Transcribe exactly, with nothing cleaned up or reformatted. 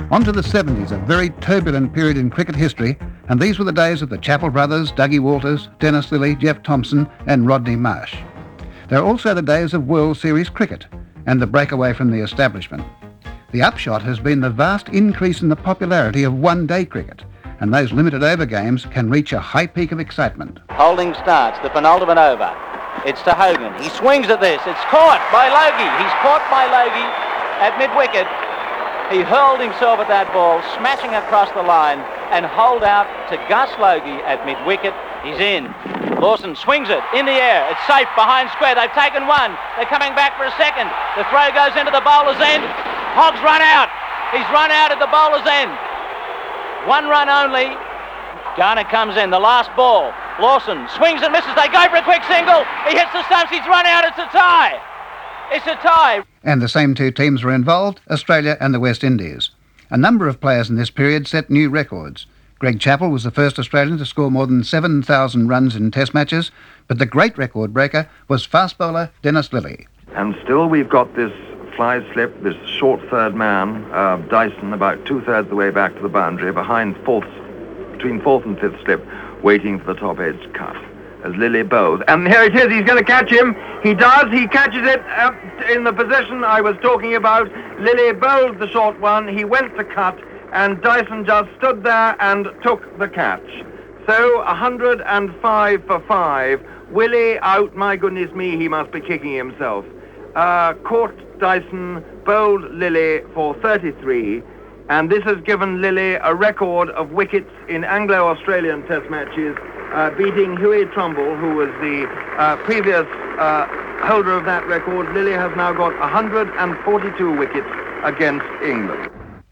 On to the seventies, a very turbulent period in cricket history, and these were the days of the Chappell brothers, Dougie Walters, Dennis Lillee, Jeff Thomson and Rodney Marsh. They're also the days of World Series cricket and the breakaway from the establishment. The upshot has been the vast increase in the popularity of one-day cricket, and those limited over games can reach a high peak of excitement. Holding starts, the penultimate over. It's to Hogan. He swings at this. It's caught by Logie. He's caught by Logie at mid-wicket. He hurled himself at that ball, smashing across the line, and holed out to Gus Logie at mid-wicket. He's in. Lawson swings it in the air. It's safe behind square. They've taken one. They're coming back for a second. The throw goes into the bowler's end. Hogg's run out. He's run out at the bowler's end. One run only. Garner comes in. The last ball. Lawson swings and misses. They go for a quick single. He hits the stumps. He's run out. It's a tie. It's a tie. And the same two teams were involved, Australia and the West Indies. A number of players in this period set new records. Greg Chappell was the first Australian to score more than seven thousand runs in Test matches, but the great record breaker was fast bowler Dennis Lillee. And still we've got this fly slip, this short third man, uh, Dyson, about two-thirds of the way back to the boundary, behind fourth, between fourth and fifth slip, waiting for the top edge cut as Lillee bowls. And here it is, he's going to catch him. He does, he catches it uh, in the position I was talking about. Lillee bowled the short one, he went to cut, and Dyson just stood there and took the catch. So one hundred five for five. Willie out, my goodness me, he must be kicking himself. Uh, caught Dyson, bowled Lillee for thirty-three, and this has given Lillee a record of wickets in Anglo-Australian Test matches, uh, beating Huey Trumbull, who was the uh, previous uh, holder of that record. Lillee has now got one hundred forty-two wickets against England.